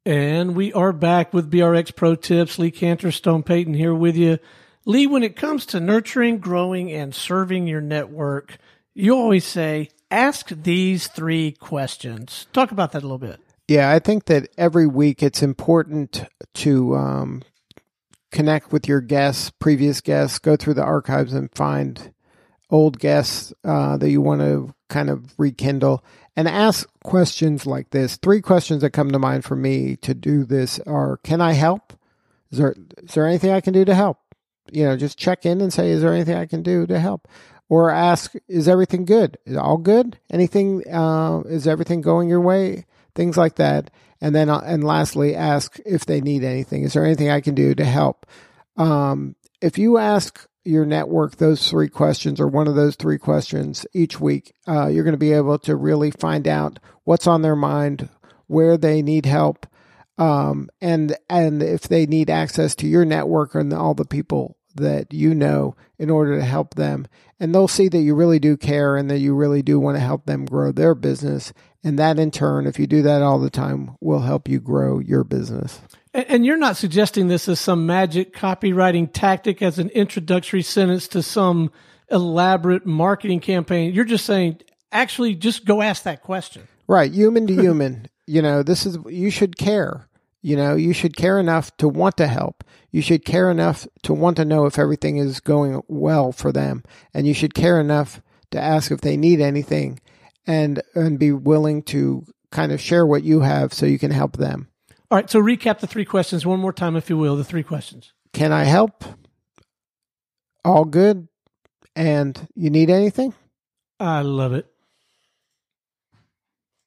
And we are back with BRX Pro Tips. Lee Cantor, Stone Payton here with you. Lee, when it comes to nurturing, growing, and serving your network, you always say, ask these 3 questions. Talk about that a little bit. Yeah, I think that every week it's important to connect with your guests, previous guests, go through the archives and find old guests that you want to kind of rekindle, and ask questions like this. 3 questions that come to mind for me to do this are, can I help? Is there anything I can do to help? Just check in and say, is there anything I can do to help? Or ask, is everything good? Is it all good? Anything, is everything going your way? Things like that. And then, and lastly, ask if they need anything. Is there anything I can do to help? If you ask your network those 3 questions, or one of those 3 questions each week, you're going to be able to really find out what's on their mind, where they need help, and if they need access to your network and all the people that you know in order to help them. And they'll see that you really do care and that you really do want to help them grow their business. And that in turn, if you do that all the time, will help you grow your business. And you're not suggesting this as some magic copywriting tactic as an introductory sentence to some elaborate marketing campaign. You're just saying, actually, just go ask that question. Right. Human to human. You should care. You should care enough to want to help. You should care enough to want to know if everything is going well for them. And you should care enough to ask if they need anything and be willing to kind of share what you have so you can help them. All right, so recap the 3 questions one more time, if you will, the 3 questions. Can I help? All good? And you need anything? I love it.